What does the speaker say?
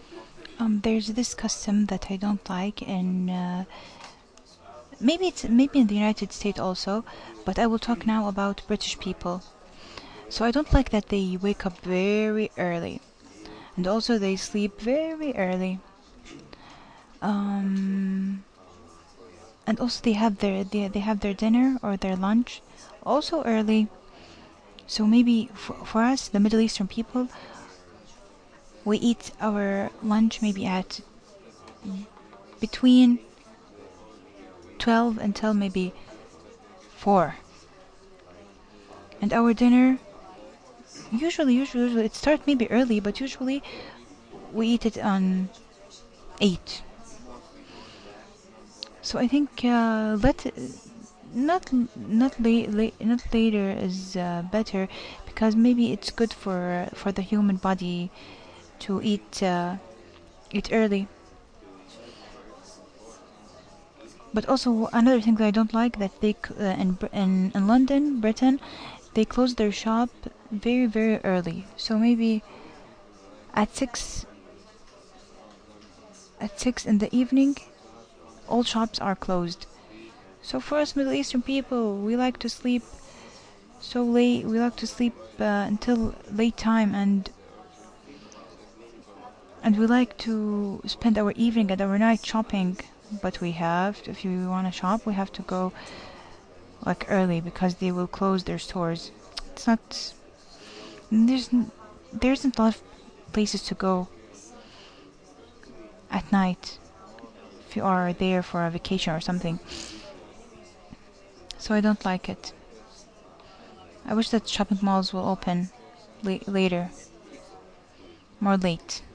There's this custom that I don't like, and maybe in the United States also, but I will talk now about British people. So I don't like that they wake up very early, and also they sleep very early. Um, and also they have their dinner or their lunch also early. So maybe for us, the Middle Eastern people, we eat our lunch maybe at between 12 until maybe 4. And our dinner, usually, it starts maybe early, but usually we eat it on 8. So I think not later is better, because maybe it's good for the human body to eat early. But also another thing that I don't like, that in London, Britain, they close their shop very early. So maybe at 6 in the evening, all shops are closed. So for us Middle Eastern people, we like to sleep so late. We like to sleep until late time, and we like to spend our evening and our night shopping. But if you want to shop, we have to go like early, because they will close their stores. It's not there's there isn't a lot of places to go at night if you are there for a vacation or something. So I don't like it. I wish that shopping malls will open later, more late.